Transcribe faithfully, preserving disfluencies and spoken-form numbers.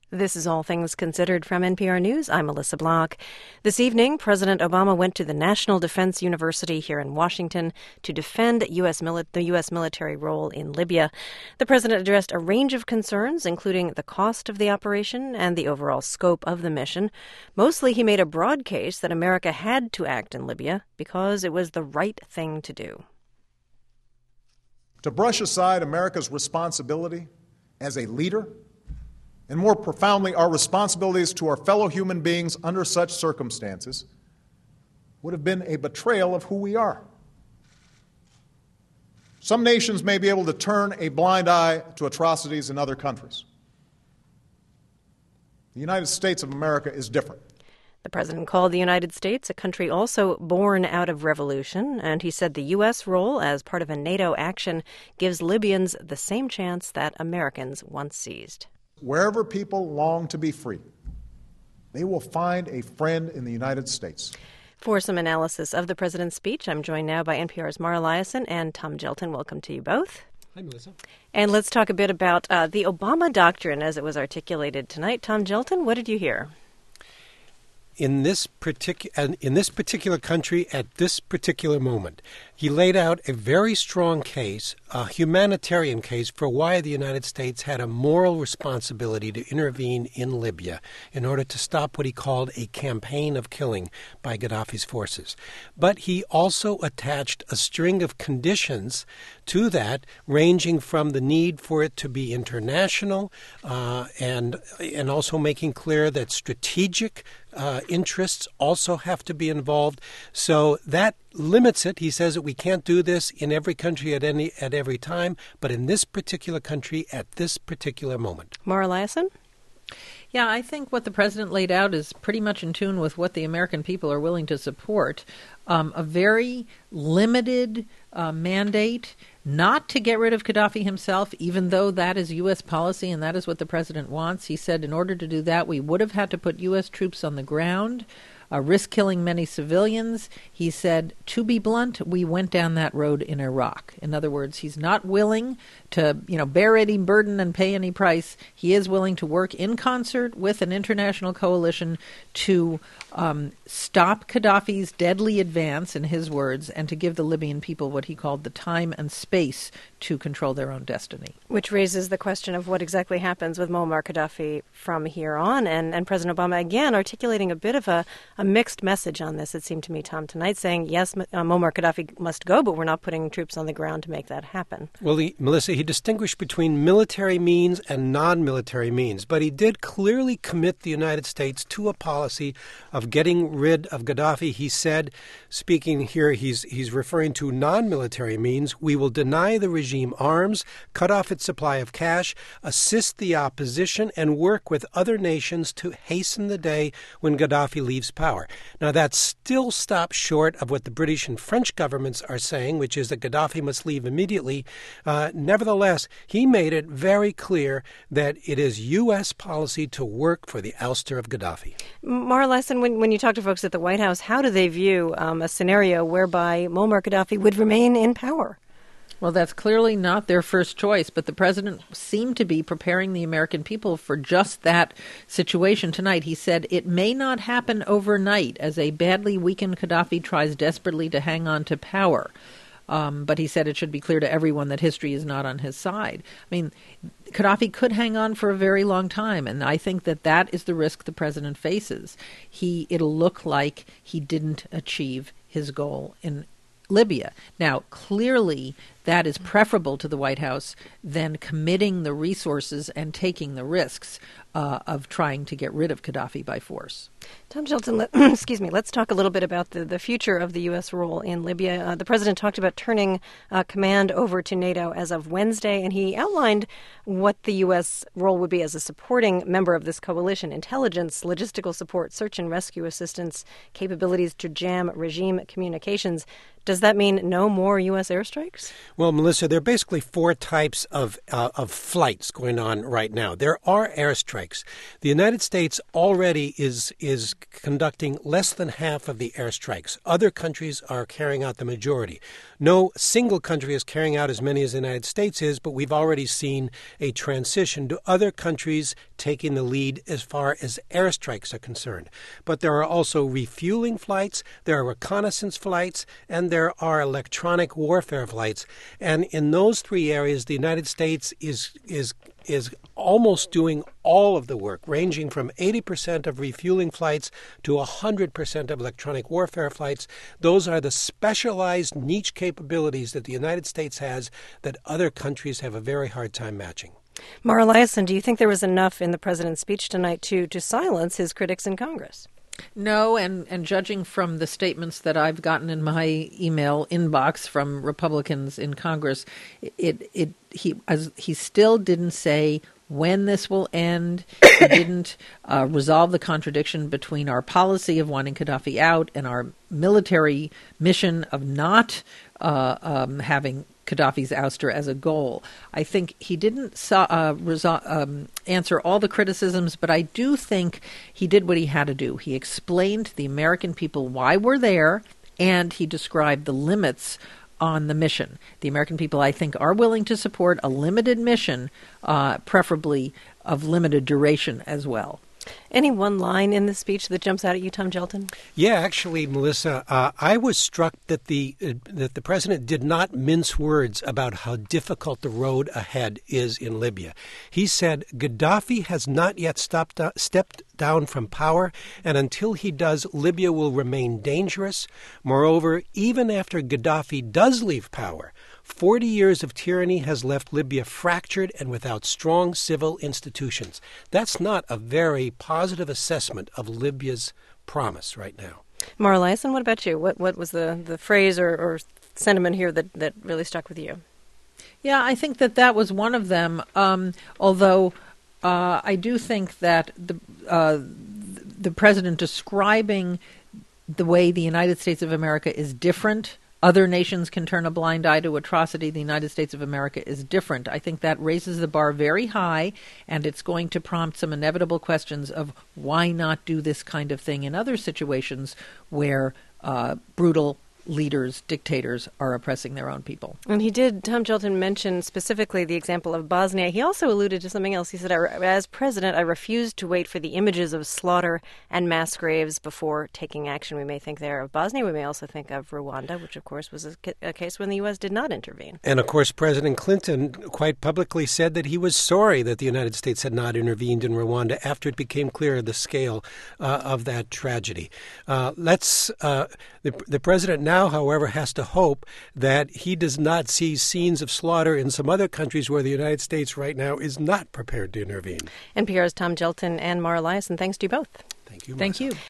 This is All Things Considered from N P R News. I'm Melissa Block. This evening, President Obama went to the National Defense University here in Washington to defend U S mili- the U S military role in Libya. The president addressed a range of concerns, including the cost of the operation and the overall scope of the mission. Mostly, he made a broad case that America had to act in Libya because it was the right thing to do. To brush aside America's responsibility as a leader, and more profoundly, our responsibilities to our fellow human beings under such circumstances, would have been a betrayal of who we are. Some nations may be able to turn a blind eye to atrocities in other countries. The United States of America is different. The president called the United States a country also born out of revolution, and he said the U S role as part of a NATO action gives Libyans the same chance that Americans once seized. Wherever people long to be free, they will find a friend in the United States. For some analysis of the president's speech, I'm joined now by N P R's Mara Liasson and Tom Gjelten. Welcome to you both. Hi, Melissa. And let's talk a bit about uh, the Obama Doctrine as it was articulated tonight. Tom Gjelten, what did you hear? In this particular in this particular country at this particular moment, he laid out a very strong case, a humanitarian case, for why the United States had a moral responsibility to intervene in Libya in order to stop what he called a campaign of killing by Gaddafi's forces. But he also attached a string of conditions to that, ranging from the need for it to be international uh, and and also making clear that strategic Uh, interests also have to be involved. So that limits it. He says that we can't do this in every country at any at every time, but in this particular country at this particular moment. Mara Liasson? Yeah, I think what the president laid out is pretty much in tune with what the American people are willing to support. Um, a very limited uh, mandate not to get rid of Gaddafi himself, even though that is U S policy and that is what the president wants. He said in order to do that, we would have had to put U S troops on the ground, uh, risk killing many civilians. He said, to be blunt, we went down that road in Iraq. In other words, he's not willing to, you know, bear any burden and pay any price. He is willing to work in concert with an international coalition to um, stop Gaddafi's deadly advance, in his words, and to give the Libyan people what he called the time and space to control their own destiny. Which raises the question of what exactly happens with Muammar Gaddafi from here on. And, and President Obama, again, articulating a bit of a, a mixed message on this, it seemed to me, Tom, tonight, saying, yes, uh, Muammar Gaddafi must go, but we're not putting troops on the ground to make that happen. Well, he, Melissa, he distinguished between military means and non-military means, but he did clearly commit the United States to a policy of getting rid of Gaddafi. He said, speaking here, he's he's referring to non-military means, we will deny the regime arms, cut off its supply of cash, assist the opposition, and work with other nations to hasten the day when Gaddafi leaves power. Now, that still stops short of what the British and French governments are saying, which is that Gaddafi must leave immediately. Uh, nevertheless, he made it very clear that it is U S policy to work for the ouster of Gaddafi. Mara Liasson, when, when you talk to folks at the White House, how do they view um, a scenario whereby Muammar Gaddafi would remain in power? Well, that's clearly not their first choice, but the president seemed to be preparing the American people for just that situation tonight. He said it may not happen overnight as a badly weakened Gaddafi tries desperately to hang on to power. Um, but he said it should be clear to everyone that history is not on his side. I mean, Gaddafi could hang on for a very long time, and I think that that is the risk the president faces. He, it'll look like he didn't achieve his goal in Libya. Now, clearly, that is preferable to the White House than committing the resources and taking the risks uh, of trying to get rid of Gaddafi by force. Tom Gjelten, let, excuse me, let's talk a little bit about the, the future of the U S role in Libya. Uh, the president talked about turning uh, command over to NATO as of Wednesday, and he outlined what the U S role would be as a supporting member of this coalition: intelligence, logistical support, search and rescue assistance, capabilities to jam regime communications. Does that mean no more U S airstrikes? Well, Melissa, there are basically four types of uh, of flights going on right now. There are airstrikes. The United States already is is conducting less than half of the airstrikes. Other countries are carrying out the majority. No single country is carrying out as many as the United States is, but we've already seen a transition to other countries taking the lead as far as airstrikes are concerned. But there are also refueling flights, there are reconnaissance flights, and there are electronic warfare flights. And in those three areas, the United States is is is almost doing all of the work, ranging from eighty percent of refueling flights to one hundred percent of electronic warfare flights. Those are the specialized niche capabilities that the United States has that other countries have a very hard time matching. Mara Liasson, do you think there was enough in the president's speech tonight to, to silence his critics in Congress? No, and, and judging from the statements that I've gotten in my email inbox from Republicans in Congress, it it he as he still didn't say when this will end. He didn't uh, resolve the contradiction between our policy of wanting Gaddafi out and our military mission of not uh, um, having Gaddafi's ouster as a goal. I think he didn't so, uh, resol- um, answer all the criticisms, but I do think he did what he had to do. He explained to the American people why we're there, and he described the limits on the mission. The American people, I think, are willing to support a limited mission, uh, preferably of limited duration as well. Any one line in the speech that jumps out at you, Tom Gjelten? Yeah, actually, Melissa, uh, I was struck that the uh, that the president did not mince words about how difficult the road ahead is in Libya. He said Gaddafi has not yet stopped, uh, stepped down from power, and until he does, Libya will remain dangerous. Moreover, even after Gaddafi does leave power, Forty years of tyranny has left Libya fractured and without strong civil institutions. That's not a very positive assessment of Libya's promise right now. Mara Liasson, what about you? What what was the, the phrase or, or sentiment here that, that really stuck with you? Yeah, I think that that was one of them, um, although uh, I do think that the uh, the president describing the way the United States of America is different. Other nations can turn a blind eye to atrocity. The United States of America is different. I think that raises the bar very high, and it's going to prompt some inevitable questions of why not do this kind of thing in other situations where uh, brutal leaders, dictators, are oppressing their own people. And he did, Tom Gjelten mentioned specifically the example of Bosnia. He also alluded to something else. He said, as president, I refused to wait for the images of slaughter and mass graves before taking action. We may think there of Bosnia. We may also think of Rwanda, which, of course, was a, a case when the U S did not intervene. And, of course, President Clinton quite publicly said that he was sorry that the United States had not intervened in Rwanda after it became clear the scale uh, of that tragedy. Uh, let's uh, the, the president now Now, however, has to hope that he does not see scenes of slaughter in some other countries where the United States right now is not prepared to intervene. N P R's Tom Gjelten and Mara Liasson, thanks to you both. Thank you, Melissa. Thank you.